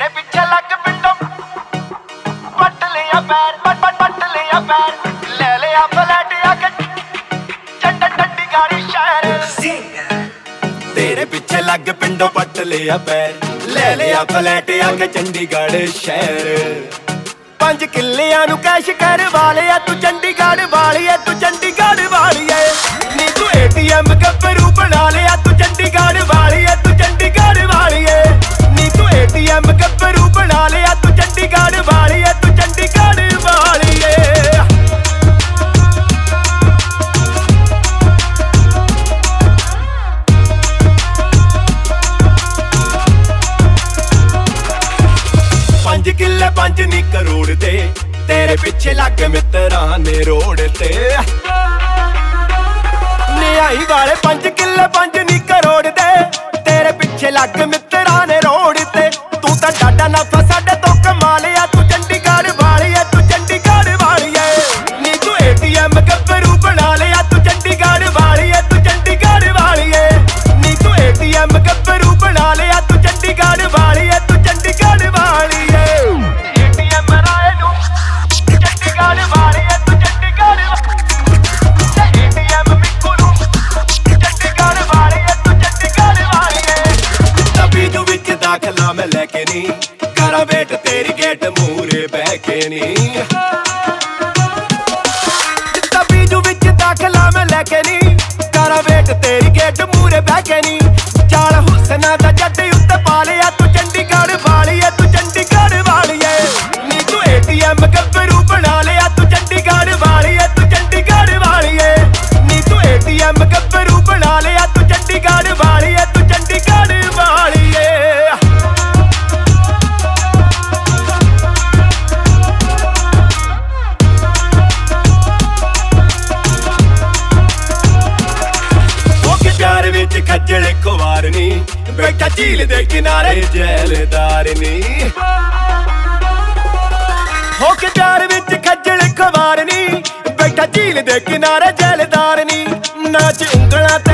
ਤੇਰੇ ਪਿੱਛੇ ਲੱਗ ਪਿੰਡੋਂ ਪੱਟ ਲਿਆ ਪੈਰ ਪੱਟ ਲਿਆ ਪੈਰ ਲੈ ਲਿਆ ਫਲੈਟ ਆ ਕੇ ਚੰਡੀਗੜ੍ਹ ਸ਼ਹਿਰ ਤੇਰੇ ਪਿੱਛੇ ਲੱਗ ਪਿੰਡੋਂ ਪੱਟ ਲਿਆ ਪੈਰ ਲੈ ਲਿਆ ਫਲੈਟ ਆ ਕੇ ਚੰਡੀਗੜ੍ਹ ਸ਼ਹਿਰ 5 ਕਿੱਲਿਆਂ ਨੂੰ ਕੈਸ਼ ਕਰਵਾ ਲਿਆ ਤੂੰ ਚੰਡੀਗੜ੍ਹ ਵਾਲੀਏ ਤੂੰ ਚੰਡੀਗੜ੍ਹ ਵਾਲੀਏ ਨੀ ਤੂੰ ATM ਗੱਭਰੂ ਬਣਾ ਲਿਆ ਤੂੰ ਚੰਡੀਗੜ੍ਹ ਵਾਲੀਏ ਤੂੰ ਚੰਡੀਗੜ੍ਹ ਵਾਲੀਏ ਨੀ ਤੂੰ ATM ਗੱਭਰੂ ਬਣਾ ਲਿਆ ਤੂੰ ਚੰਡੀਗੜ੍ਹ ਵਾਲੀਏ ਤੂੰ ਚੰਡੀਗੜ੍ਹ ਵਾਲੀਏ 5 ਕਿੱਲੇ 5 ਨੀ ਕਰੋੜ ਦੇ ਤੇਰੇ ਪਿੱਛੇ ਲੱਗ ਮਿੱਤਰਾਂ ਨੇ ਰੋਡ ਤੇ ਨਿਆਈ ਵਾਲੇ 5 ਕਿੱਲੇ 5 ਨੀ ਕਰੋੜ ਦੇ ਤੇਰੇ ਪਿੱਛੇ ਲੱਗ ਮਿੱਤਰਾਂ ਨੇ ਰੋਡ ਤੇ ਤੂੰ ਤਾਂ ਡਾਡਾ ਨਫਾ ਸਾਡੇ ਤੋਂ ਕਮਾ ਲਿਆ ਤੂੰ ਚੰਡੀਗੜ੍ਹ ਵਾਲੀਏ ਤੂੰ ਚੰਡੀਗੜ੍ਹ ਵਾਲੀਏ ਨੀ ਤੂੰ ATM ਗੱਭਰੂ ਬਣਾ ਲਿਆ ਤੂੰ ਚੰਡੀਗੜ੍ਹ ਵਾਲੀਏ ਤੂੰ ਚੰਡੀਗੜ੍ਹ ਵਾਲੀਏ ਨੀ ਤੂੰ ATM ਗੱਭਰੂ ਬਣਾ ਲਿਆ ਤੂੰ ਚੰਡੀਗੜ੍ਹ ਵਾਲੀਏ ਤੂੰ ਚੰਡੀਗੜ੍ਹ ਵਾਲੀਏ ਦਾਖਲਾ ਮੈਂ ਲੈ ਕੇ ਨੀ ਕਰਾਂ ਵੇਟ ਤੇਰੀ ਗੇਟ ਮੂਰੇ ਬਹਿ ਕੇ ਨੀ ਤਬੀਜੂ ਵਿੱਚ ਦਾਖਲਾ ਮੈਂ ਲੈ ਕੇ ਨੀ ਕਰਾਂ ਵੇਟ ਤੇਰੀ ਗੇਟ ਮੂਰੇ ਬਹਿ ਕੇ ਨੀ ਚਾਲ ਹੁਸਨਾ ਦਾ ਜੱਟ ਉੱਤੇ ਪਾ ਲਿਆ ਤੂੰ ਚੰਡੀਗੜ੍ਹ ਵਾਲੀਏ ਤੂੰ ਚੰਡੀਗੜ੍ਹ ਵਾਲੀਏ ਨੀ ਤੂੰ ATM ਗੱਭਰੂ ਬਣਾ ਲਿਆ ਤੂੰ ਚੰਡੀਗੜ੍ਹ ਵਾਲੀਏ ਤੂੰ ਚੰਡੀਗੜ੍ਹ ਵਾਲੀਏ ਨੀ ਤੂੰ ATM ਗੱਭਰੂ ਬਣਾ ਲਿਆ ਤੂੰ ਚੰਡੀਗੜ੍ਹ ਵਾਲੀਏ ਤੂੰ ਚੰਡੀਗੜ੍ਹ ਵਾਲੀਏ ਵਿੱਚ ਖੱਜਲ ਖੁਆਰ ਨੀ ਬੈਠਾ ਝੀਲ ਦੇ ਕਿਨਾਰੇ ਜੈਲਦਾਰ ਨੀ ਹੋ ਕੇ ਪਿਆਰ ਵਿੱਚ ਖੱਜਲ ਖੁਆਰ ਨੀ ਬੈਠਾ ਝੀਲ ਦੇ ਕਿਨਾਰੇ ਜੈਲਦਾਰ ਨੀ ਨਾਚ ਉਂਗਲਾਂ